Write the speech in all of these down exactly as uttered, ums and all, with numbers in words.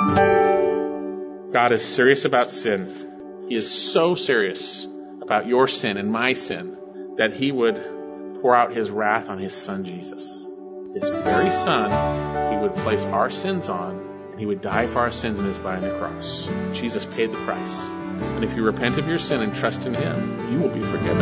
God is serious about sin. He is so serious about your sin and my sin that he would pour out his wrath on his son Jesus. His very son, he would place our sins on, and he would die for our sins in his body on the cross. Jesus paid the price. And if you repent of your sin and trust in him, you will be forgiven.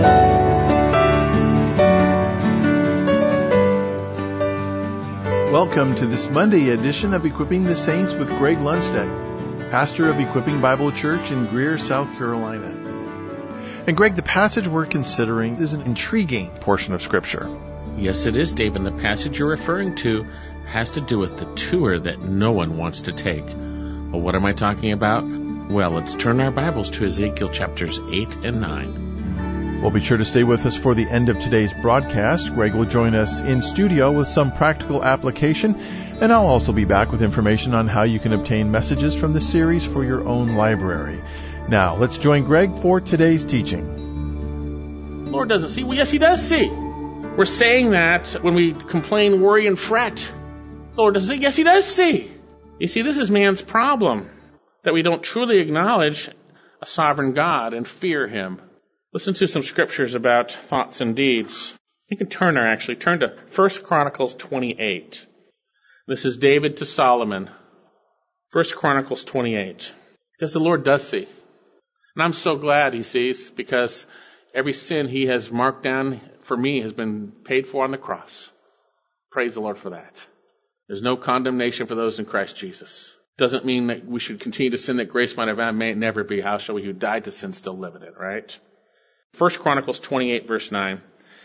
Welcome to this Monday edition of Equipping the Saints with Greg Lundstedt, pastor of Equipping Bible Church in Greer, South Carolina. And Greg, the passage we're considering is an intriguing portion of Scripture. Yes, it is, Dave, and the passage you're referring to has to do with the tour that no one wants to take. Well, what am I talking about? Well, let's turn our Bibles to Ezekiel chapters eight and nine. Well, be sure to stay with us for the end of today's broadcast. Greg will join us in studio with some practical application, and I'll also be back with information on how you can obtain messages from the series for your own library. Now, let's join Greg for today's teaching. The Lord doesn't see. Well, yes, he does see. We're saying that when we complain, worry, and fret. The Lord doesn't see. Yes, he does see. You see, this is man's problem, that we don't truly acknowledge a sovereign God and fear him. Listen to some scriptures about thoughts and deeds. You can turn there, actually. Turn to First Chronicles twenty-eight. This is David to Solomon. First Chronicles twenty-eight. Because the Lord does see. And I'm so glad he sees, because every sin he has marked down for me has been paid for on the cross. Praise the Lord for that. There's no condemnation for those in Christ Jesus. Doesn't mean that we should continue to sin that grace might have. May it never be. How shall we who died to sin still live in it, right? First Chronicles twenty-eight, verse nine.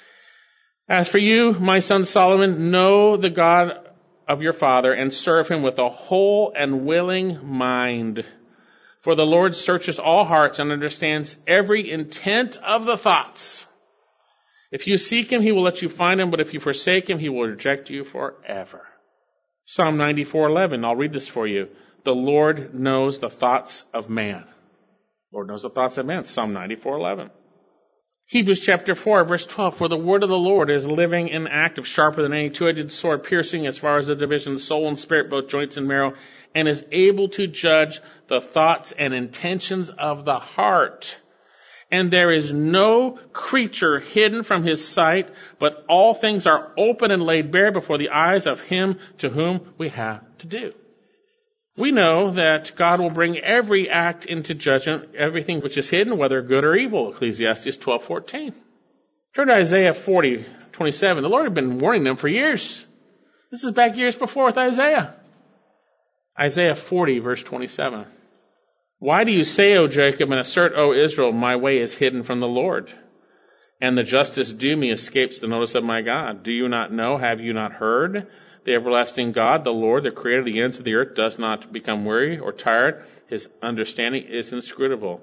As for you, my son Solomon, know the God of your father and serve him with a whole and willing mind. For the Lord searches all hearts and understands every intent of the thoughts. If you seek him, he will let you find him, but if you forsake him, he will reject you forever. Psalm ninety-four eleven, I'll read this for you. The Lord knows the thoughts of man. The Lord knows the thoughts of man. Psalm ninety-four eleven. Hebrews chapter four, verse twelve, for the word of the Lord is living and active, sharper than any two-edged sword, piercing as far as the division of soul and spirit, both joints and marrow, and is able to judge the thoughts and intentions of the heart. And there is no creature hidden from his sight, but all things are open and laid bare before the eyes of him to whom we have to do. We know that God will bring every act into judgment, everything which is hidden, whether good or evil, Ecclesiastes twelve fourteen. Turn to Isaiah forty twenty-seven. The Lord had been warning them for years. This is back years before with Isaiah. Isaiah forty, verse twenty-seven. Why do you say, O Jacob, and assert, O Israel, my way is hidden from the Lord, and the justice due me escapes the notice of my God? Do you not know? Have you not heard? The everlasting God, the Lord, the creator of the ends of the earth, does not become weary or tired. His understanding is inscrutable.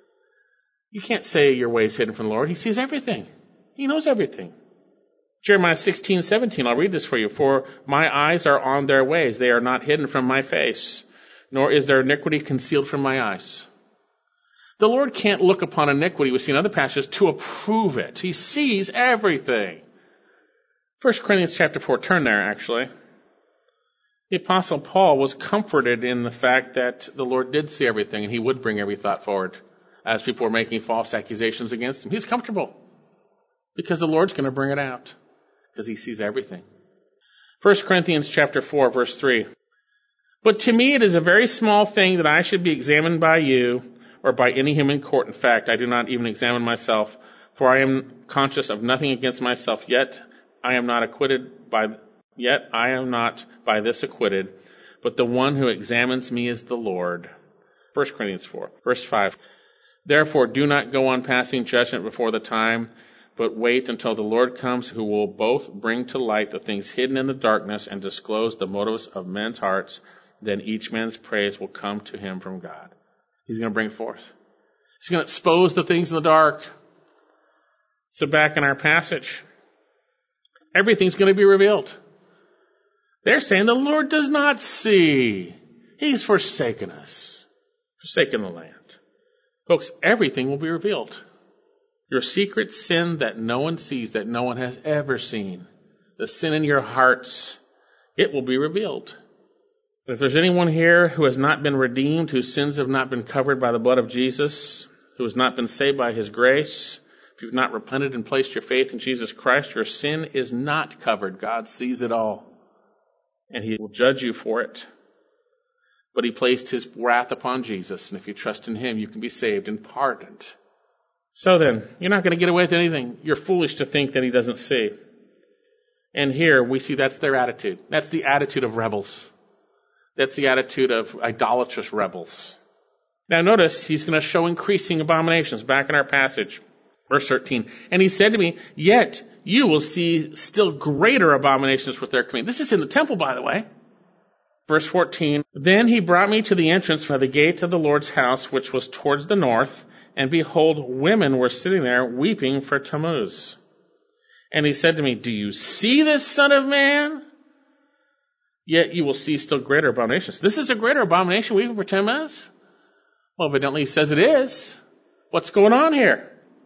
You can't say your way is hidden from the Lord. He sees everything. He knows everything. Jeremiah sixteen seventeen, I'll read this for you. For my eyes are on their ways. They are not hidden from my face, nor is their iniquity concealed from my eyes. The Lord can't look upon iniquity, we see in other passages, to approve it. He sees everything. First Corinthians chapter four, turn there actually. The Apostle Paul was comforted in the fact that the Lord did see everything and he would bring every thought forward as people were making false accusations against him. He's comfortable because the Lord's going to bring it out because he sees everything. First Corinthians chapter four, verse three. But to me it is a very small thing that I should be examined by you or by any human court. In fact, I do not even examine myself, for I am conscious of nothing against myself, yet I am not acquitted by, yet I am not by this acquitted, but the one who examines me is the Lord. First Corinthians four, verse five. Therefore, do not go on passing judgment before the time, but wait until the Lord comes, who will both bring to light the things hidden in the darkness and disclose the motives of men's hearts. Then each man's praise will come to him from God. He's going to bring forth. He's going to expose the things in the dark. So back in our passage, everything's going to be revealed. They're saying the Lord does not see. He's forsaken us, forsaken the land. Folks, everything will be revealed. Your secret sin that no one sees, that no one has ever seen, the sin in your hearts, it will be revealed. If there's anyone here who has not been redeemed, whose sins have not been covered by the blood of Jesus, who has not been saved by his grace, if you've not repented and placed your faith in Jesus Christ, your sin is not covered. God sees it all, and he will judge you for it. But he placed his wrath upon Jesus, and if you trust in him, you can be saved and pardoned. So then, you're not going to get away with anything. You're foolish to think that he doesn't see. And here we see that's their attitude. That's the attitude of rebels. That's the attitude of idolatrous rebels. Now notice, he's going to show increasing abominations back in our passage. Verse thirteen. And he said to me, yet you will see still greater abominations with their coming. This is in the temple, by the way. Verse fourteen. Then he brought me to the entrance by the gate of the Lord's house, which was towards the north. And behold, women were sitting there weeping for Tammuz. And he said to me, do you see this, son of man? Yet you will see still greater abominations. This is a greater abomination weeping for Tammuz? Well, evidently he says it is. What's going on here?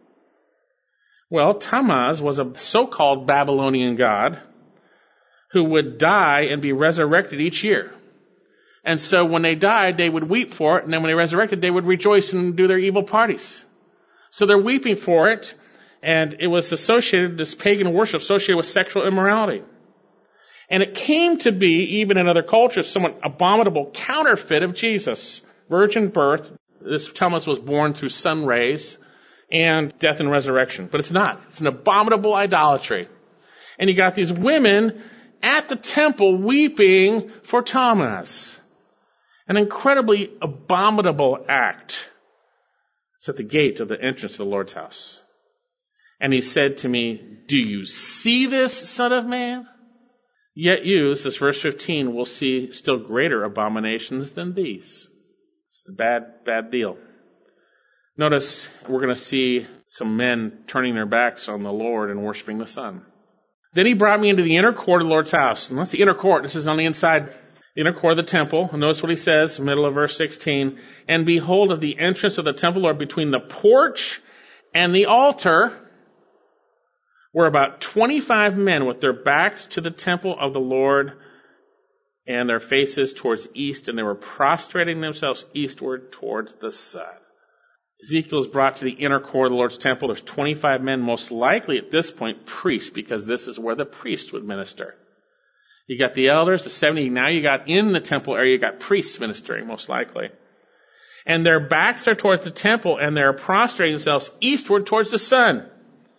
Well, Tammuz was a so-called Babylonian god who would die and be resurrected each year. And so when they died, they would weep for it, and then when they resurrected, they would rejoice and do their evil parties. So they're weeping for it, and it was associated, this pagan worship, associated with sexual immorality. And it came to be, even in other cultures, somewhat abominable counterfeit of Jesus. Virgin birth, this Tammuz was born through sun rays, and death and resurrection. But it's not. It's an abominable idolatry. And you got these women at the temple weeping for Tammuz. An incredibly abominable act. It's at the gate of the entrance of the Lord's house. And he said to me, do you see this, son of man? Yet you, this is verse fifteen, will see still greater abominations than these. It's a bad, bad deal. Notice we're going to see some men turning their backs on the Lord and worshiping the sun. Then he brought me into the inner court of the Lord's house. And that's the inner court. This is on the inside, the inner court of the temple. And notice what he says, middle of verse sixteen. And behold, at the entrance of the temple, Lord, between the porch and the altar, were about twenty-five men with their backs to the temple of the Lord and their faces towards east, and they were prostrating themselves eastward towards the sun. Ezekiel is brought to the inner court of the Lord's temple. There's twenty-five men, most likely at this point priests, because this is where the priest would minister. You got the elders, the seventy. Now you got in the temple area, you got priests ministering, most likely. And their backs are towards the temple, and they're prostrating themselves eastward towards the sun.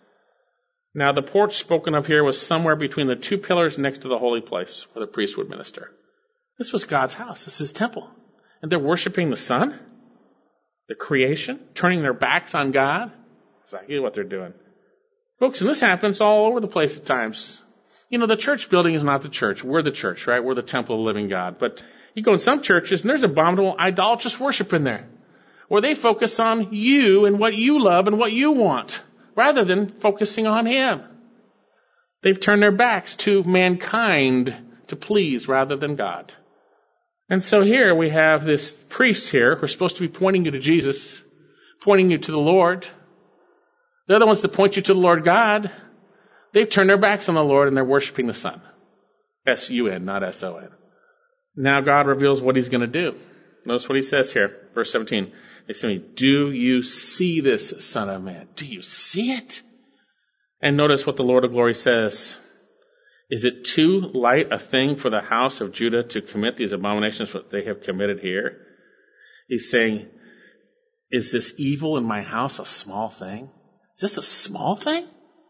Now the porch spoken of here was somewhere between the two pillars next to the holy place where the priest would minister. This was God's house. This is his temple. And they're worshiping the sun, the creation, turning their backs on God. Exactly what they're doing. Folks, and this happens all over the place at times. You know, the church building is not the church. We're the church, right? We're the temple of the living God. But you go in some churches and there's abominable idolatrous worship in there, where they focus on you and what you love and what you want, rather than focusing on him. They've turned their backs to mankind to please rather than God. And so here we have this priest here who are supposed to be pointing you to Jesus, pointing you to the Lord. They're the ones that point you to the Lord God. They've turned their backs on the Lord and they're worshiping the sun. S U N, not S O N. Now God reveals what he's going to do. Notice what he says here, verse seventeen. He said to me, do you see this, son of man? Do you see it? And notice what the Lord of glory says. Is it too light a thing for the house of Judah to commit these abominations that they have committed here? He's saying, is this evil in my house a small thing? Is this a small thing?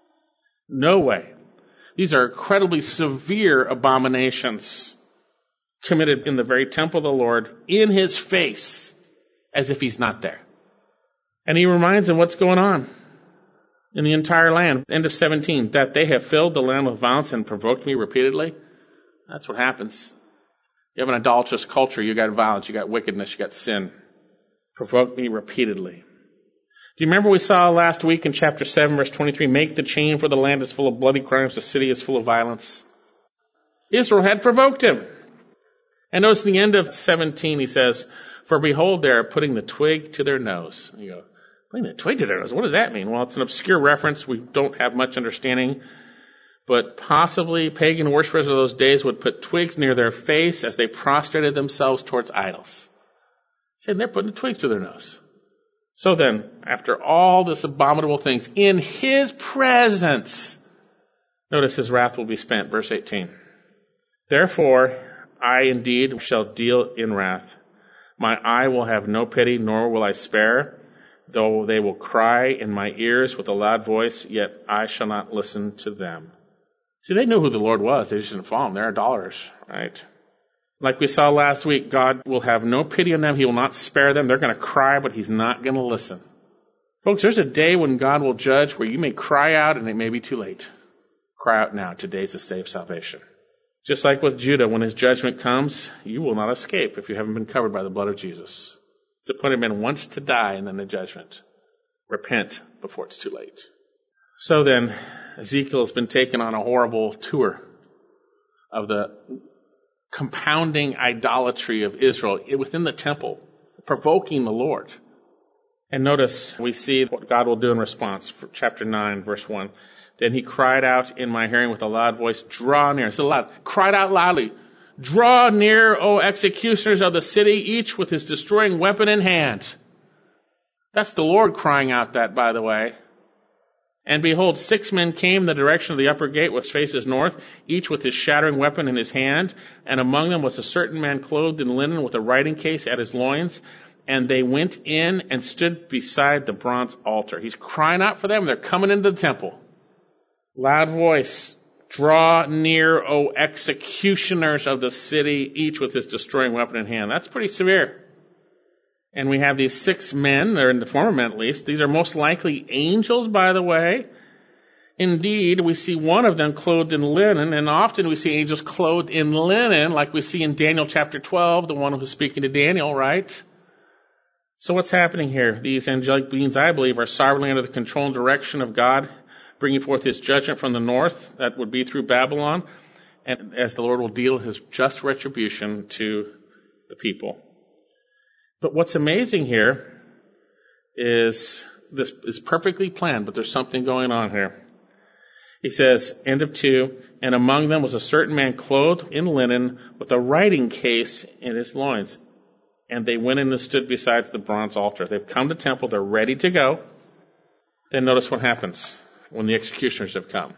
No way. These are incredibly severe abominations committed in the very temple of the Lord in his face, as if he's not there. And he reminds them what's going on in the entire land. End of seventeen, that they have filled the land with violence and provoked me repeatedly. That's what happens. You have an idolatrous culture, you got violence, you got wickedness, you got sin. Provoked me repeatedly. Do you remember we saw last week in chapter seven, verse twenty-three, make the chain, for the land is full of bloody crimes, the city is full of violence. Israel had provoked him. And notice in the end of seventeen, he says, for behold, they are putting the twig to their nose. And you go, putting the twig to their nose? What does that mean? Well, it's an obscure reference. We don't have much understanding. But possibly pagan worshippers of those days would put twigs near their face as they prostrated themselves towards idols. Saying they're putting twigs to their nose. So then, after all this abominable things, in his presence, notice his wrath will be spent, verse eighteen. Therefore, I indeed shall deal in wrath. My eye will have no pity, nor will I spare, though they will cry in my ears with a loud voice, yet I shall not listen to them. See, they knew who the Lord was. They just didn't follow him. They're idolaters, right? Like we saw last week, God will have no pity on them. He will not spare them. They're going to cry, but he's not going to listen. Folks, there's a day when God will judge where you may cry out and it may be too late. Cry out now. Today's the day of salvation. Just like with Judah, when his judgment comes, you will not escape if you haven't been covered by the blood of Jesus. It's appointed men once to die and then the judgment. Repent before it's too late. So then, Ezekiel has been taken on a horrible tour of the compounding idolatry of Israel within the temple, provoking the Lord. And notice we see what God will do in response. For chapter nine, verse one. Then he cried out in my hearing with a loud voice, draw near. It's loud. Cried out loudly. Draw near, O executioners of the city, each with his destroying weapon in hand. That's the Lord crying out that, by the way. And behold, six men came in the direction of the upper gate, which faces north, each with his shattering weapon in his hand. And among them was a certain man clothed in linen with a writing case at his loins. And they went in and stood beside the bronze altar. He's crying out for them. They're coming into the temple. Loud voice, draw near, O executioners of the city, each with his destroying weapon in hand. That's pretty severe. And we have these six men, they're in the form of men at least. These are most likely angels, by the way. Indeed, we see one of them clothed in linen, and often we see angels clothed in linen, like we see in Daniel chapter twelve, the one who's speaking to Daniel, right? So what's happening here? These angelic beings, I believe, are sovereignly under the control and direction of God, bringing forth his judgment from the north. That would be through Babylon, and as the Lord will deal his just retribution to the people. But what's amazing here is this is perfectly planned, but there's something going on here. He says, end of two, and among them was a certain man clothed in linen with a writing case in his loins. And they went in and stood beside the bronze altar. They've come to the temple. They're ready to go. Then notice what happens when the executioners have come.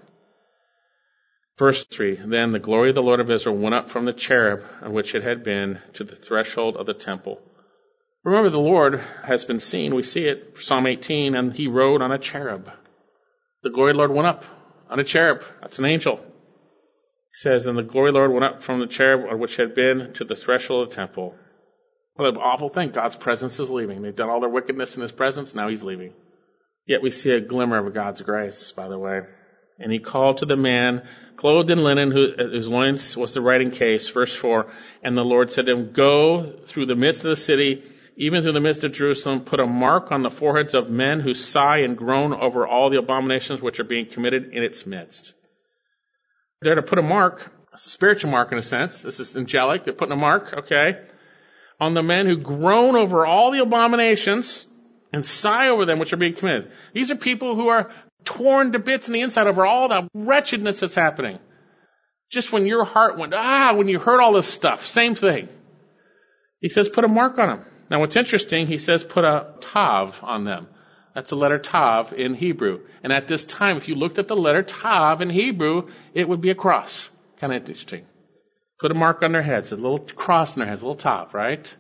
Verse three, then the glory of the Lord of Israel went up from the cherub on which it had been to the threshold of the temple. Remember, the Lord has been seen. We see it, Psalm eighteen, and he rode on a cherub. The glory of the Lord went up on a cherub. That's an angel. He says, and the glory of the Lord went up from the cherub on which had been to the threshold of the temple. What an awful thing. God's presence is leaving. They've done all their wickedness in his presence. Now he's leaving. Yet we see a glimmer of God's grace, by the way. And he called to the man clothed in linen, whose loins was the writing case. Verse four, and the Lord said to him, go through the midst of the city, even through the midst of Jerusalem, put a mark on the foreheads of men who sigh and groan over all the abominations which are being committed in its midst. They're to put a mark, a spiritual mark in a sense. This is angelic. They're putting a mark, okay, on the men who groan over all the abominations and sigh over them which are being committed. These are people who are torn to bits in the inside over all the wretchedness that's happening. Just when your heart went, ah, when you heard all this stuff, same thing. He says, put a mark on them. Now, what's interesting, he says, put a tav on them. That's the letter tav in Hebrew. And at this time, if you looked at the letter tav in Hebrew, it would be a cross. Kind of interesting. Put a mark on their heads, a little cross on their heads, a little tav, right?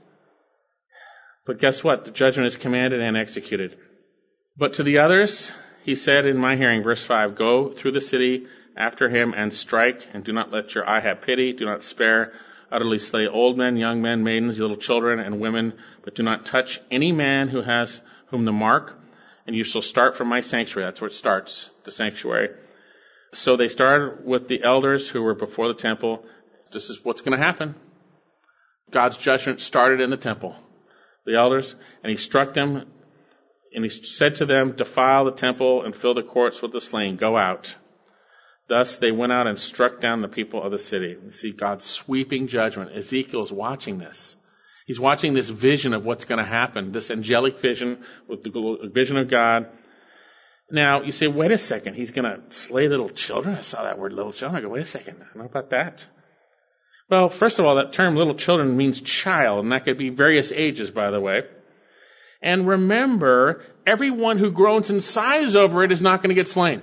But guess what? The judgment is commanded and executed. But to the others, he said in my hearing, verse five, go through the city after him and strike, and do not let your eye have pity, do not spare, utterly slay old men, young men, maidens, little children, and women, but do not touch any man who has whom the mark, and you shall start from my sanctuary. That's where it starts, the sanctuary. So they started with the elders who were before the temple. This is what's going to happen. God's judgment started in the temple. The elders, and he struck them, and he said to them, defile the temple and fill the courts with the slain. Go out. Thus they went out and struck down the people of the city. You see God's sweeping judgment. Ezekiel's watching this. He's watching this vision of what's going to happen, this angelic vision with the vision of God. Now, you say, wait a second, he's going to slay little children? I saw that word little children. I go, wait a second, I don't know about that. Well, first of all, that term little children means child, and that could be various ages, by the way. And remember, everyone who groans in size over it is not going to get slain.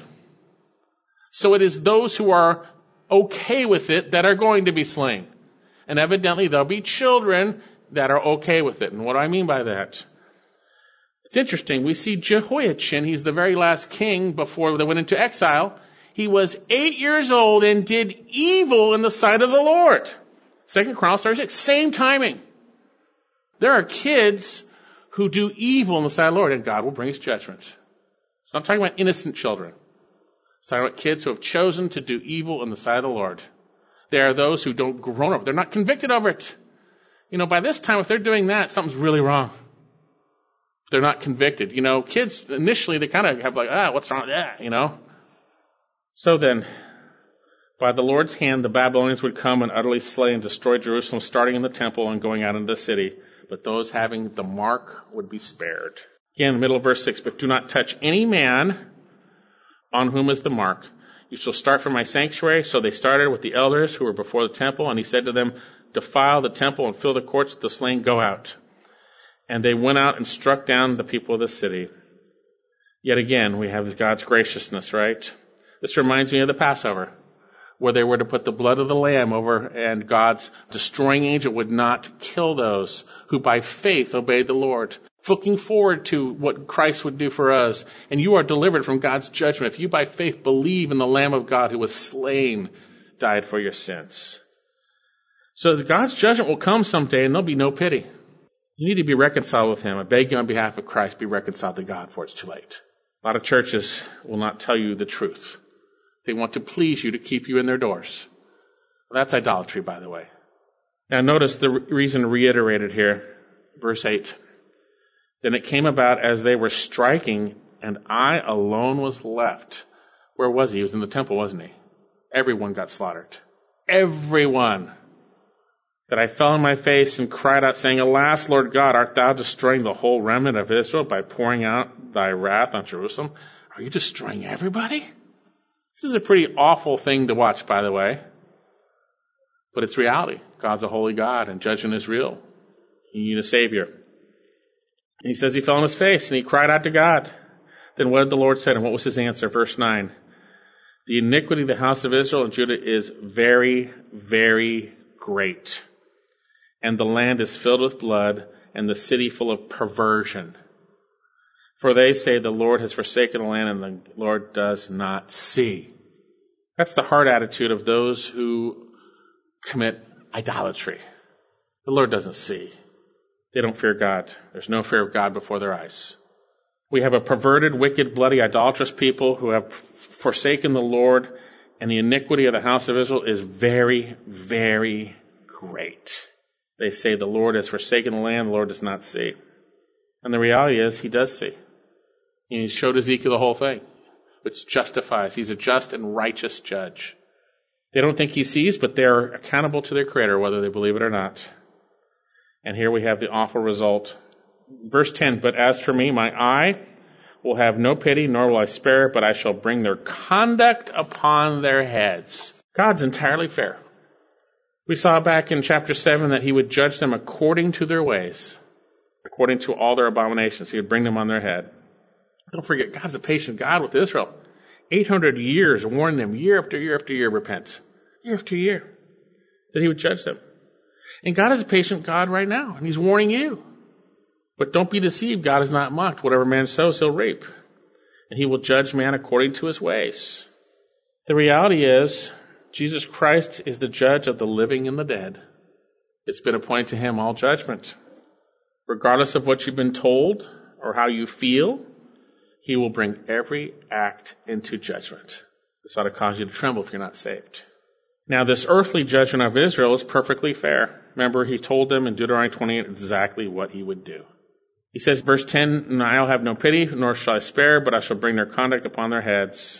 So it is those who are okay with it that are going to be slain. And evidently there'll be children that are okay with it. And what do I mean by that? It's interesting. We see Jehoiachin, he's the very last king before they went into exile. He was eight years old and did evil in the sight of the Lord. Second Chronicles thirty-six, same timing. There are kids who do evil in the sight of the Lord, and God will bring his judgment. It's not talking about innocent children. It's talking about kids who have chosen to do evil in the sight of the Lord. There are those who don't grown up. They're not convicted over it. You know, by this time, if they're doing that, something's really wrong. If they're not convicted. You know, kids, initially, they kind of have like, ah, what's wrong with that, you know? So then, by the Lord's hand, the Babylonians would come and utterly slay and destroy Jerusalem, starting in the temple and going out into the city. But those having the mark would be spared. Again, in the middle of verse six, but do not touch any man on whom is the mark. You shall start from my sanctuary. So they started with the elders who were before the temple, and he said to them, defile the temple and fill the courts with the slain, go out. And they went out and struck down the people of the city. Yet again, we have God's graciousness, right? This reminds me of the Passover, where they were to put the blood of the lamb over, and God's destroying angel would not kill those who by faith obeyed the Lord, looking forward to what Christ would do for us. And you are delivered from God's judgment if you by faith believe in the Lamb of God who was slain, died for your sins. So God's judgment will come someday, and there'll be no pity. You need to be reconciled with him. I beg you on behalf of Christ, be reconciled to God, for it's too late. A lot of churches will not tell you the truth. They want to please you to keep you in their doors. Well, that's idolatry, by the way. Now notice the reason reiterated here, verse eight. Then it came about as they were striking, and I alone was left. Where was he? He was in the temple, wasn't he? Everyone got slaughtered. Everyone. That I fell on my face and cried out, saying, Alas, Lord God, art thou destroying the whole remnant of Israel by pouring out thy wrath on Jerusalem? Are you destroying everybody? This is a pretty awful thing to watch, by the way. But it's reality. God's a holy God, and judgment is real. You need a Savior. And he says he fell on his face, and he cried out to God. Then what did the Lord say, and what was his answer? Verse nine. The iniquity of the house of Israel and Judah is very, very great. And the land is filled with blood, and the city full of perversion. For they say the Lord has forsaken the land, and the Lord does not see. That's the heart attitude of those who commit idolatry. The Lord doesn't see. They don't fear God. There's no fear of God before their eyes. We have a perverted, wicked, bloody, idolatrous people who have forsaken the Lord, and the iniquity of the house of Israel is very, very great. They say the Lord has forsaken the land, the Lord does not see. And the reality is, he does see. And he showed Ezekiel the whole thing, which justifies. He's a just and righteous judge. They don't think he sees, but they're accountable to their Creator, whether they believe it or not. And here we have the awful result. Verse ten, but as for me, my eye will have no pity, nor will I spare, but I shall bring their conduct upon their heads. God's entirely fair. We saw back in chapter seven that he would judge them according to their ways, according to all their abominations. He would bring them on their head. Don't forget, God's a patient God with Israel. eight hundred years warned them year after year after year, repent. Year after year. That he would judge them. And God is a patient God right now, and he's warning you. But don't be deceived, God is not mocked. Whatever man sows, he'll reap. And he will judge man according to his ways. The reality is, Jesus Christ is the judge of the living and the dead. It's been appointed to him all judgment. Regardless of what you've been told or how you feel, he will bring every act into judgment. This ought to cause you to tremble if you're not saved. Now, this earthly judgment of Israel is perfectly fair. Remember, he told them in Deuteronomy twenty-eight exactly what he would do. He says, verse ten, and I'll have no pity, nor shall I spare, but I shall bring their conduct upon their heads,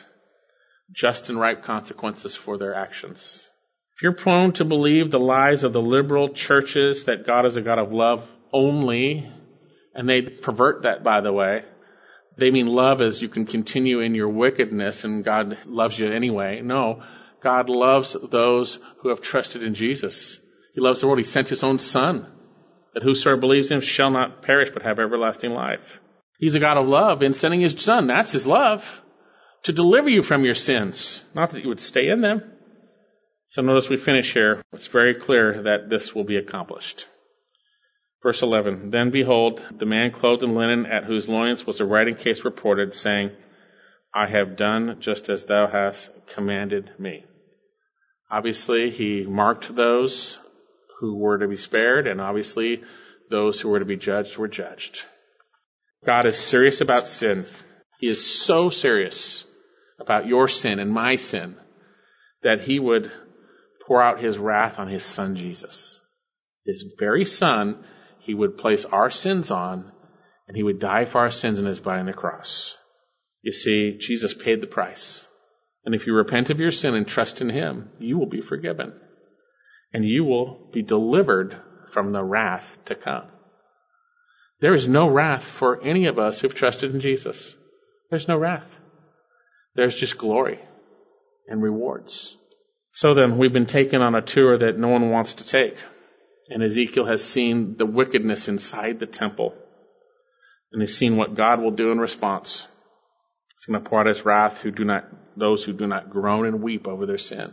just and right consequences for their actions. If you're prone to believe the lies of the liberal churches that God is a God of love only, and they pervert that, by the way, they mean love as you can continue in your wickedness and God loves you anyway. No, God loves those who have trusted in Jesus. He loves the world. He sent his own Son, that whosoever believes in him shall not perish but have everlasting life. He's a God of love in sending his Son. That's his love, to deliver you from your sins, not that you would stay in them. So notice we finish here. It's very clear that this will be accomplished. Verse eleven, then behold, the man clothed in linen, at whose loins was a writing case reported, saying, I have done just as thou hast commanded me. Obviously, he marked those who were to be spared, and obviously those who were to be judged were judged. God is serious about sin. He is so serious about your sin and my sin that he would pour out his wrath on his Son Jesus. His very Son he would place our sins on, and he would die for our sins in his body on the cross. You see, Jesus paid the price. And if you repent of your sin and trust in him, you will be forgiven. And you will be delivered from the wrath to come. There is no wrath for any of us who've trusted in Jesus. There's no wrath. There's just glory and rewards. So then, we've been taken on a tour that no one wants to take. And Ezekiel has seen the wickedness inside the temple. And he's seen what God will do in response. He's going to pour out his wrath who do not, those who do not groan and weep over their sin.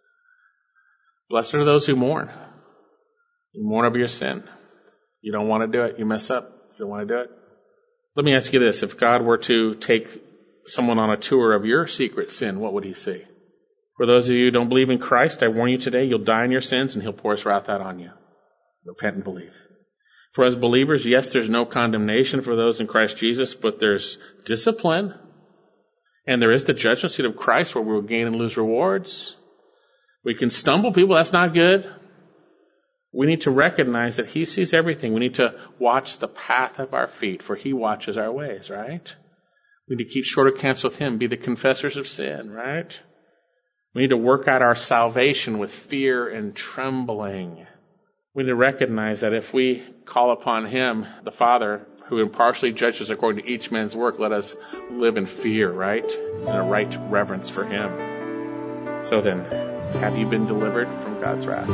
Blessed are those who mourn. You mourn over your sin. You don't want to do it. You mess up. You don't want to do it. Let me ask you this. If God were to take someone on a tour of your secret sin, what would he see? For those of you who don't believe in Christ, I warn you today, you'll die in your sins and he'll pour his wrath out on you. Repent and believe. For as believers, yes, there's no condemnation for those in Christ Jesus, but there's discipline. And there is the judgment seat of Christ where we will gain and lose rewards. We can stumble people. That's not good. We need to recognize that he sees everything. We need to watch the path of our feet, for he watches our ways, right? We need to keep short accounts with him, be the confessors of sin, right? We need to work out our salvation with fear and trembling. We need to recognize that if we call upon him, the Father, who impartially judges according to each man's work, let us live in fear, right? In a right reverence for him. So then, have you been delivered from God's wrath?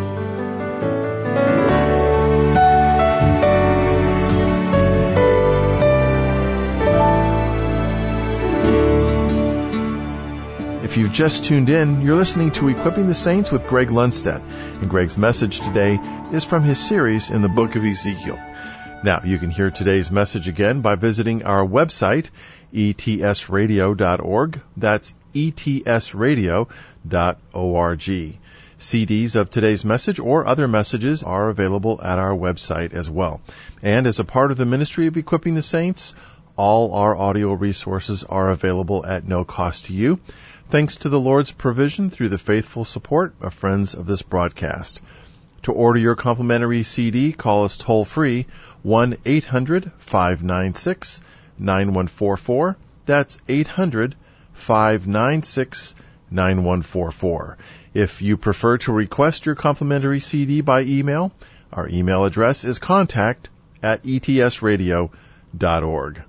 If you've just tuned in, you're listening to Equipping the Saints with Greg Lundstedt, and Greg's message today is from his series in the book of Ezekiel. Now, you can hear today's message again by visiting our website, e t s radio dot org. That's e t s radio dot org. C Ds of today's message or other messages are available at our website as well. And as a part of the ministry of Equipping the Saints, all our audio resources are available at no cost to you, thanks to the Lord's provision through the faithful support of friends of this broadcast. To order your complimentary C D, call us toll-free, one eight hundred five nine six nine one four four. That's eight hundred five nine six nine one four four. If you prefer to request your complimentary C D by email, our email address is contact at e t s radio dot org.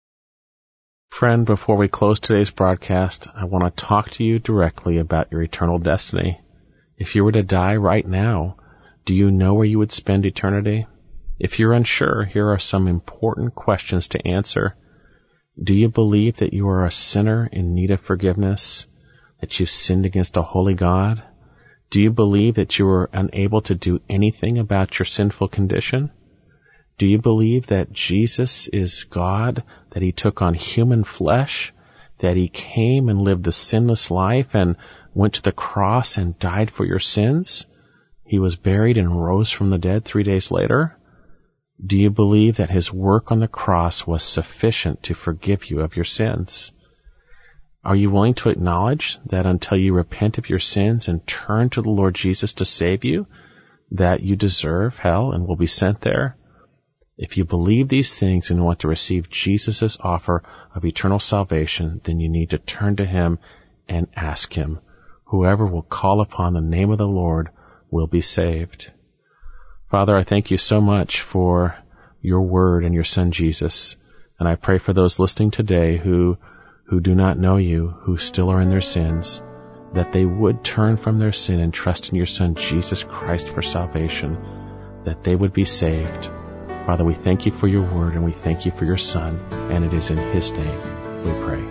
Friend, before we close today's broadcast, I want to talk to you directly about your eternal destiny. If you were to die right now, do you know where you would spend eternity? If you're unsure, here are some important questions to answer. Do you believe that you are a sinner in need of forgiveness? That you've sinned against a holy God? Do you believe that you are unable to do anything about your sinful condition? Do you believe that Jesus is God, that he took on human flesh, that he came and lived the sinless life and went to the cross and died for your sins? He was buried and rose from the dead three days later? Do you believe that his work on the cross was sufficient to forgive you of your sins? Are you willing to acknowledge that until you repent of your sins and turn to the Lord Jesus to save you, that you deserve hell and will be sent there? If you believe these things and want to receive Jesus' offer of eternal salvation, then you need to turn to him and ask him. Whoever will call upon the name of the Lord will be saved. Father, I thank you so much for your word and your son Jesus. And I pray for those listening today who, who do not know you, who still are in their sins, that they would turn from their sin and trust in your Son, Jesus Christ, for salvation, that they would be saved. Father, we thank you for your word, and we thank you for your Son, and it is in his name we pray.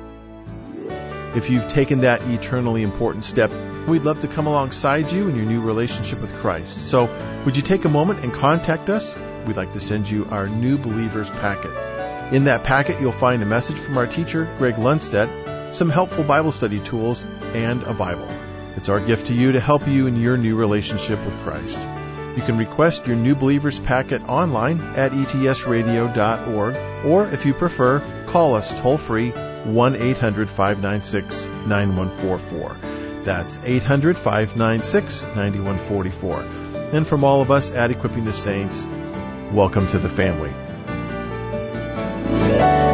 If you've taken that eternally important step, we'd love to come alongside you in your new relationship with Christ. So would you take a moment and contact us? We'd like to send you our New Believers packet. In that packet, you'll find a message from our teacher, Greg Lundstedt, some helpful Bible study tools, and a Bible. It's our gift to you to help you in your new relationship with Christ. You can request your New Believers packet online at e t s radio dot org, or if you prefer, call us toll-free one eight hundred five nine six nine one four four. That's eight hundred five nine six nine one four four. And from all of us at Equipping the Saints, welcome to the family.